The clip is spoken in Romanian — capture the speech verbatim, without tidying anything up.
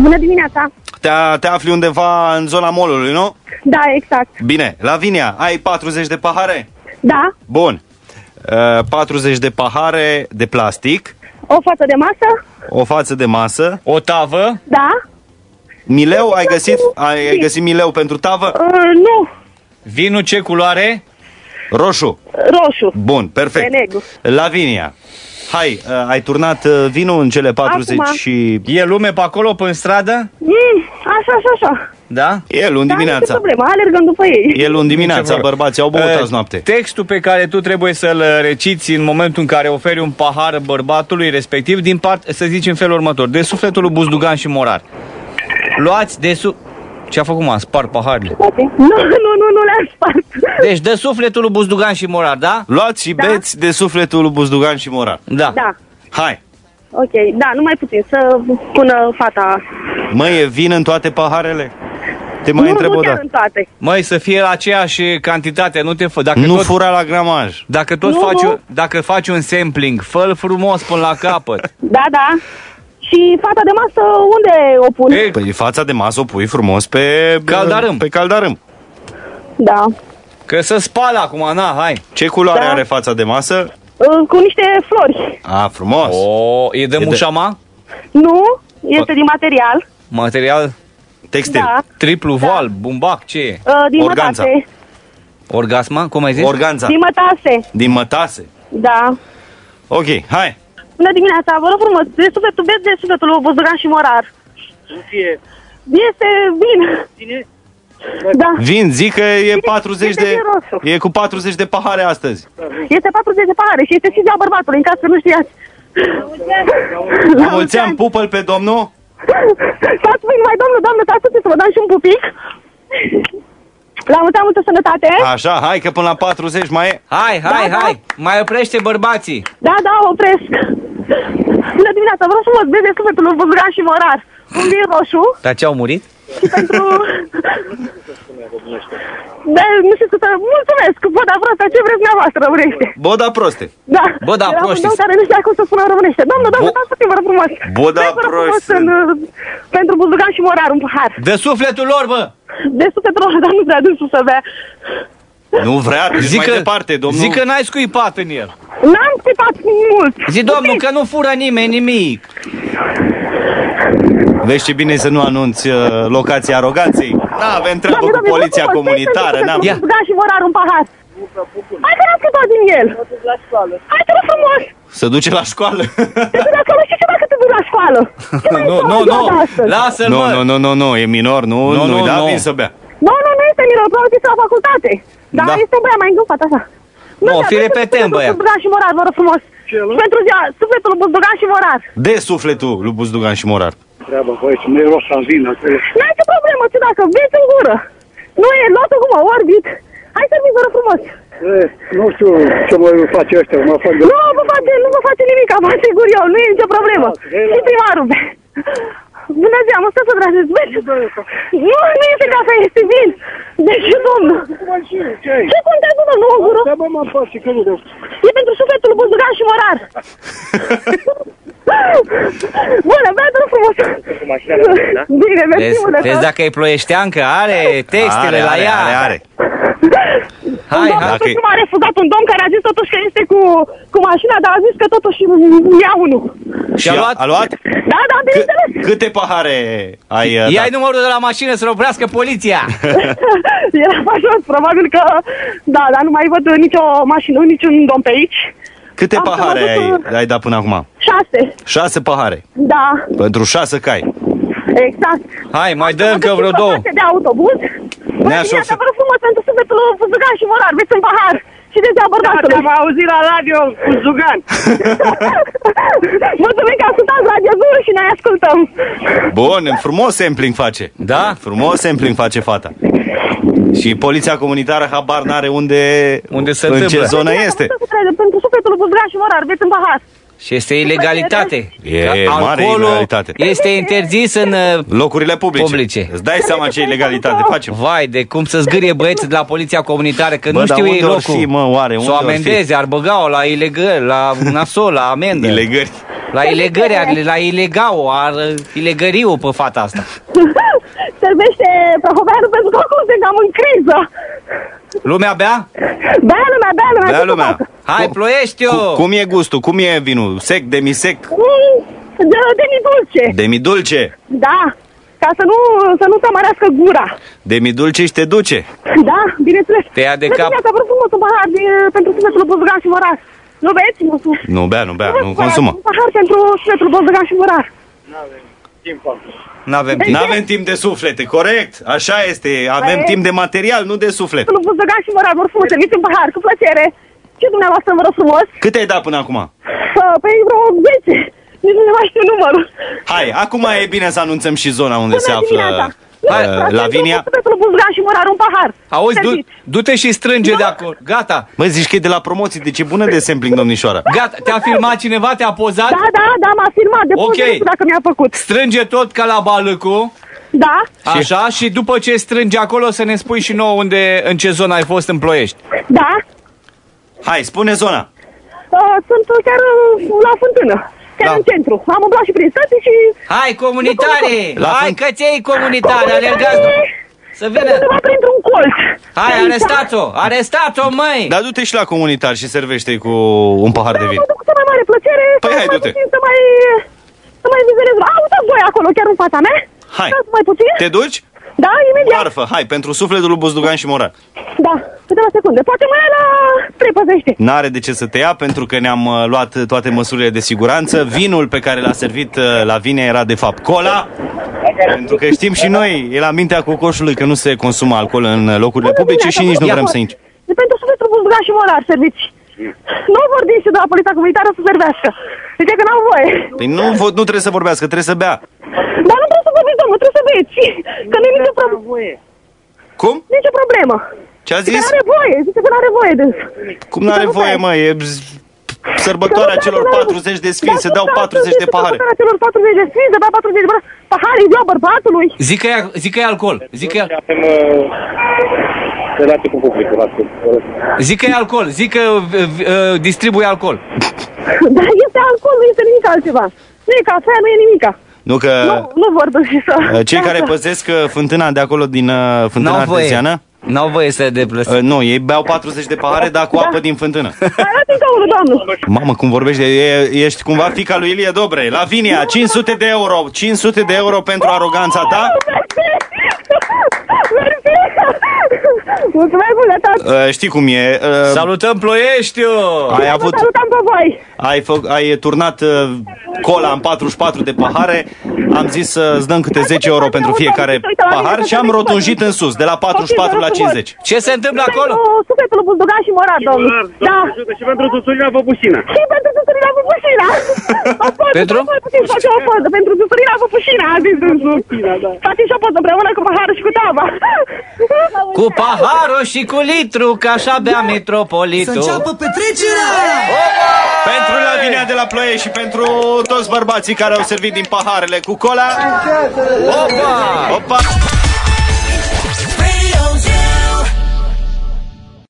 Bună dimineața. Te, te afli undeva în zona mall-ului, nu? Da, exact. Bine, Lavinia, ai patruzeci de pahare? Da. Bun. Uh, patruzeci de pahare de plastic. O față de masă? O față de masă. O tavă? Da. Mileu, ai găsit, ai, ai găsit mileu pentru tavă? Uh, nu. Vinul ce culoare? Roșu. Roșu. Bun, perfect. De negru. Lavinia, hai, uh, ai turnat uh, vinul în cele patruzeci Acum. și... E lume pe acolo, pe stradă? Mm, așa, așa, așa. Da? E luni Da, dimineața. nu e problemă, alergăm după ei. E luni dimineața, Ce vor. bărbații au băut Uh, azi noapte. Textul pe care tu trebuie să-l reciți în momentul în care oferi un pahar bărbatului respectiv, din part, să zici în felul următor: de sufletul lui Buzdugan și Morar. Luați de su... Ce a făcut, mă? Spar paharele. Nu, nu, nu, nu le-am spart. Deci de sufletul lui Buzdugan și Morar, da? Luați și Da. beți de sufletul lui Buzdugan și Morar. Da. Da. Hai. Ok, da, numai puțin, să pună fata. Mă, e vin în toate paharele? Te mai nu, întreb nu o chiar dată. în toate. Măi, să fie la aceeași cantitate, nu te fă. Dacă Nu tot, fura la gramaj. dacă tot Nu, faci, nu. un- dacă faci un sampling, fă-l frumos până la capăt. Da, da. Și fata de masă, unde o pun? Ei, Păi fața de masă o pui frumos pe... Caldarâm. Pe caldarâm. Da. că să spală acum, na, hai. Ce culoare Da. are fața de masă? Uh, Cu niște flori. A, frumos. O, e de de- mușama? Nu, este din material. Material Textil. Da. triplu voal, bumbac, ce e? Uh, Din Organța. mătase. Orgasma? Cum ai zis? Organța. Din mătase. Din mătase. Da. Ok, hai. Bună dimineața, vă rog frumos, de sufletul, beți de sufletul lui Buzdugan și Morar. Este bine. Da. Vin, zic că e patruzeci este de... vin roșu. E cu patruzeci de pahare astăzi. Este patruzeci de pahare și este și ziua bărbatului, în caz că nu știați. La mulți ani, pupă-l pe domnul. Stați puțin, mai domnul, doamnă, stați puțin să vă dau și un pupic. La multă, multă sănătate. Așa, hai că până la patruzeci mai e. Hai, hai, Da, da. hai, mai oprește bărbații. Da, da, opresc. Bună dimineața, vă rog frumos, beți de sufletul lui Buzdugan și Morar. Un vin roșu Dar ce au murit? și pentru... Da, nu știu să... Mulțumesc, bă, dar prosta, ce vreți dumneavoastră românește? Boda proste. Da. Bă, da, Era un proști. domn care nu știa cum să spună în românește. Doamnă, doamnă, Bo- stați puțin, vă rog frumos. Bă, da, Beți, vă rog frumos, proști în, pentru Buzdugan și Morar, un pahar. De sufletul lor, bă! De sufletul ăla, dar nu vrea dânsul să bea. Nu vrea, zic mai departe, domnul. zic că n-ai scuipat în el. N-am scuipat mult. Zi, domnul, că nu fură nimeni nimic. Vezi ce bine să nu anunți uh, locația aroganței. N-avem treabă Doamne, cu doamne, poliția vă rog frumos, comunitară. beți de N-am... sufletul lui Buzdugan și Morar, un pahar. Hai că n-am scăpat din el. Hai, te rog frumos. Se duce la școală. Te duci acolo și ce dacă te duci la școală? Ce mai Nu, faci nu, ziua nu, de astăzi? lasă-l, Nu, mă. nu, nu, nu, nu, e minor, nu, Nu, nu-i nu, da nu. vin să bea. Nu, nu, nu este minor, probabil este la facultate. Dar Da. este un băiat mai îngânfat, așa. Nu, știu, fi aveți repetent, sufletul băiat. Buzdugan și Morar, vă rog frumos. Pentru ziua, sufletul lui Buzdugan și Morar. De sufletul lui Buzdugan și Morar. Treaba, băieți, nu e rost să vin acolo. N-ai ce problemă, ce dacă beți în gură. Nu e luat-o cum orbit. Hai să vă rog frumos. E, nu știu ce mă face ăștia, mă fac de... Nu vă face, nu vă face nimic, vă asigur eu, nu e nicio problemă. Și primarul. Bună ziua, mă stă să dragesc, beți. Nu, nu este cafea, este vin. Deci, domnul. Ce contează, domnul, o gură? Da, bă, mă face, că nu de... E pentru sufletul lui Buzdugan și Morar. Bună, băiatul frumos. Bine, mersi Vezi, mult de vezi tot. dacă e ploieșteancă, are textele Are, la are, ea. are, are. Hai, Un domn hai. totuși m-a refuzat, un domn care a zis totuși că este cu, cu mașina, dar a zis că totuși ia unul. Și a a luat? a luat? Da, da, bineînțeles. Câte pahare ai uh, Ia-i dat? numărul de la mașină să-l oprească poliția. Era așa, probabil că, da, dar nu mai văd nicio mașină, niciun domn pe aici. Câte Am pahare să mă ai, duc, ai dat până acum? Șase, Șase pahare. da, Pentru șase cai. exact. Hai, mai dă încă Mă duc vreo și pe două. stație de autobuz. Bună Nea dimineața, șofer. vă rog frumos pentru sufletul lui Buzdugan și Morar, veți un pahar. Și de ziua bărbatului. Am auzit la radio Buzdugan. Mulțumim că ascultați Radio Zulu și noi ascultăm. Bun, frumos sampling face. Da? Frumos sampling face fata. Și poliția comunitară habar n-are unde, Unde se în întâmplă. ce zonă este. Pentru sufletul lui Buzdugan și Morar, veți un pahar. Și este ilegalitate. E Că mare alcoolul ilegalitate. este interzis în... uh, Locurile publice. Publice. Îți dai seama ce ilegalitate facem. Vai, de cum să zgârie băieții de la poliția comunitară, că Bă, nu dar știu ei unde or locul. fi, mă, oare? Să Unde o or fi? amendeze, ar băga-o la ilegal, la nasol, la amendă. Ilegări. La ilegări, la ilegau, ar ilegăriu pe fata asta. Servește prahoveanul pentru că acum se cam în criză. Lumea bea? Bea lumea, bea lumea. Bea lumea. Hai, Ploieștiu! Cu, cum e gustul? Cum e vinul? Sec, demisec? Mm, de, demidulce. Demidulce? Da, ca să nu, să nu se amărească gura. Demidulce și te duce? Da, bineînțeles. Te ia de cap. Să vă frumos un pahar de, pentru sufletul Buzdugan și Morar. Nu beți, mosu? Nu bea, nu bea, nu consumă. Un pahar pentru sufletul Buzdugan și Morar. N-avem timp. N-avem timp de suflete, corect? Așa este, avem Păi- timp de material, nu de suflet. Sufletul Buzdugan și Morar, vă rog frumos, serviți un pahar, cu plăcere. Și dumneavoastră, vă rog frumos. Cât ai dat până acum? Păi vreo zece. Nici nu mai știu numărul. Hai, acum e bine să anunțăm și zona unde Bună se află dimineața. uh, Lavinia. Sufletul Buzdugan și Morar, un pahar. Auzi, du, Serviți. du-te și strânge de acolo. Gata, Mă, zici că e de la promoții, deci e bună de sampling, domnișoara. gata. Te-a filmat cineva, te-a pozat? Da, da, da, m-a filmat de Ok. poze, nu știu dacă mi-a făcut. Strânge tot ca la balâcu. Da, Așa, și după ce strânge acolo să ne spui și nouă unde, în ce zonă ai fost în Ploiești. da. Hai, spune zona. Uh, sunt chiar uh, la fântână. Chiar Da. în centru. Am umblat și prin stăți și... Hai, comunitare! La Hai, fân- căței comunitare, alergați! Să vină! Undeva printr-un colț. Hai, Aici. arestați-o! Arestați-o, măi! Dar du-te și la comunitar și servește cu un pahar de Da, vin. mă duc cu cea mai mare plăcere. Păi să hai, mai du-te. puțin Să mai... Să mai vizionez. A, uitați voi acolo, chiar în fața mea. Hai. Stați mai puțin. Te duci? Da, imediat. Marfă, hai, pentru sufletul lui Buzdugan și Morar. Da, câteva secunde. Poate mai la trei păzește. N-are de ce să te ia, pentru că ne-am uh, luat toate măsurile de siguranță. Vinul pe care l-a servit uh, Lavinia era de fapt cola, pentru că știm și noi, e la mintea cocoșului că nu se consumă alcool în locurile publice și nici nu vrem să inci. E pentru sufletul Buzdugan și Morar, serviți. Nu vorbim și de la poliția comunitară să servească. Zice că n-au voie. Păi nu, vo- nu trebuie să vorbească, trebuie să bea. Dar nu trebuie să vorbiți, domnul, trebuie să beți. Că nu e nicio problemă. Cum? Nicio problemă. Ce a Zice zis? că n-are voie, zice că n-are voie de... Cum n-are voie, mă? E bz- sărbătoarea celor patruzeci de sfinți, se dau patruzeci de pahare. Sărbătoarea celor patruzeci de sfinți, se dau patruzeci de pahare, e ziua bărbatului. Zic că e, zic că e alcool. Zic că e, Avem relații cu publicul. zic că e alcool. Zic că uh, uh, distribuie alcool. Dar este alcool, nu este nimic altceva. Nu e cafea, nu e nimica. Nu că Nu, nu vorbesc și să... uh, cei Da, care da. păzesc uh, fântâna de acolo din uh, fântâna N-au voie. arteziană, N-au voie să deplaseze. uh, nu, ei beau patruzeci de pahare, dar cu apă din fântână. Hai, dați încă unul, doamnă. Mamă, cum vorbești, de, e, ești cumva fica lui Ilie Dobre. Lavinia, cinci sute de euro, cinci sute de euro pentru aroganța ta. Mersi! Mulțumesc mult, tată! Uh, știi cum e, uh, Salutăm Ploieștiu! ai avut, Salutam pe voi! ai, fă, ai turnat uh, cola în patruzeci și patru de pahare, am zis să-ți dăm câte zece euro pentru fiecare pahar și am rotunjit în sus, de la patruzeci și patru la cincizeci. Ce se întâmplă acolo? Pentru sufletul lui Buzdugan și Morar, domnul. Da. Și pentru Tuturina Păpușina. Și pentru Tuturina Păpușina. Pentru? Mai puțin face o poză. Pentru Tuturina Păpușina, a zis dânsul. Face și o poză împreună cu paharul și cu tava. Cu paharul și cu litru, că așa bea metropolitul. Să înceapă petrecerea! Pentru Lavinia de la Ploiești și pentru toți bărbații care au servit din paharele cu cola. Opa! Opa!